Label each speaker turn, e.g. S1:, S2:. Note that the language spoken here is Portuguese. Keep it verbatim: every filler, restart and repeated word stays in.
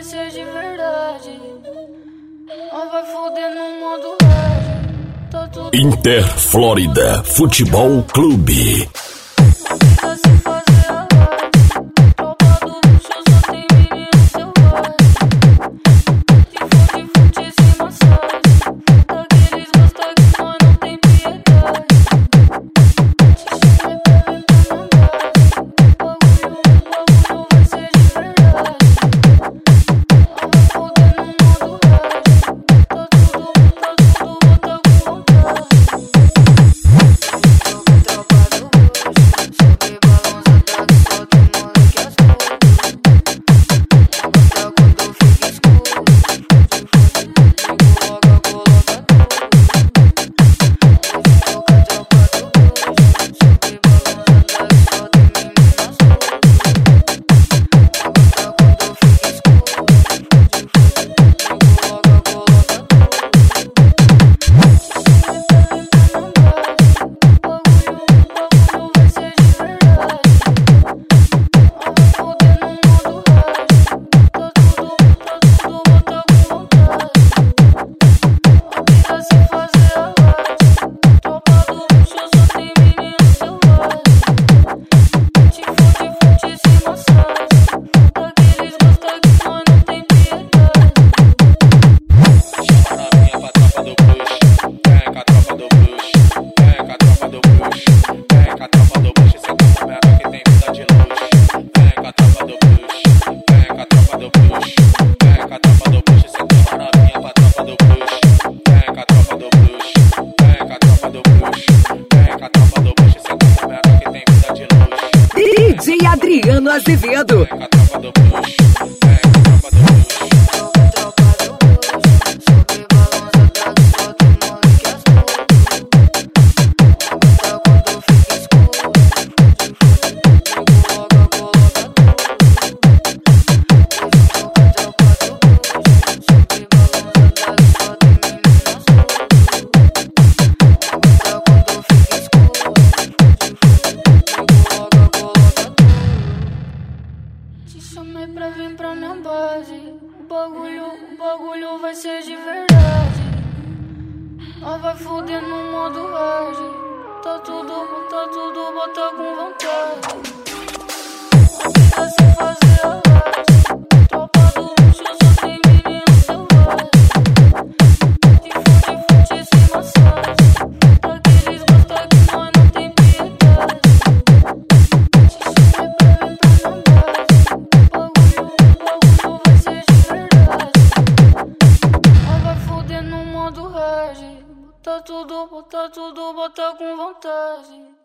S1: ser de verdade. Nós vai foder no modo hard. Tá tudo
S2: Inter Flórida Futebol Clube.
S1: pra se fazer a live. Tropa do luxo, só tem menino selvagem. De fonte, fonte, esse massagem. Daqueles gosta que nós não tem piedade. Te chamei pra vir pra mandar. Bagulho, bagulho vai ser de verdade. Nós vai foder no modo hard. Tá tudo, tá tudo, bota com vontade. Tropa do luxo, sobe balança, tá que só tem moleque as cores. Gosta quando fica escuro. Ligo logo a coloca tudo. Toca a tropa do luxo, sobe balança, tá que só tem meninas loucas. Gosta quando fica escuro. Ligo logo a coloca tudo. Bagulho, bagulho vai ser de verdade. Nós vai foder no modo hard. Tá tudo, tá tudo, bota com vontade. Pra se fazer a live. Tropa do luxo, só tem menino selvagem. De fonte, fonte, esse massagem. Daqueles gosta que nós não tem piedade.
S3: Chama a novinha pra tropa do push. Vem com a tropa do push. Vem com a tropa do push. Vem com a tropa do push. Cê tá sabendo que tem vida de luxo. Vem com a tropa do push. Vem com a tropa do push. Vem com a tropa do push. Cê chama a novinha pra tropa do push. Vem com a tropa do push. Vem com a tropa do push. Vem com a tropa do push. Cê tá sabendo que tem vida de luxo.
S4: D J Adriano Azevedo.
S3: Vem com a tropa do push. Vem com a tropa do push.
S1: Tropa, tropa do luxo, sobe balança, tá que só tem moleque as cores. Gosta quando fica escuro. Ligo logo a coloca tudo. Tropa, tropa do luxo, sobe balança, tá que só tem meninas loucas. Gosta quando fica escuro. Ligo logo a coloca tudo. Te chamei pra vir pra minha base. O bagulho, o bagulho vai ser de verdade. Nós vai foder no modo hard. Tá tudo, tá tudo, bota com vontade. Pra se fazer a live. Tropa do luxo, só tem menino selvagem. De fonte, fonte, esse massagem. Daqueles gosta que nós não tem piedade. Te chamei pra vir pra minha base. Bagulho, bagulho vai ser de verdade. Nós vai foder no modo hard. Bota tudo, bota tudo, bota com vontade.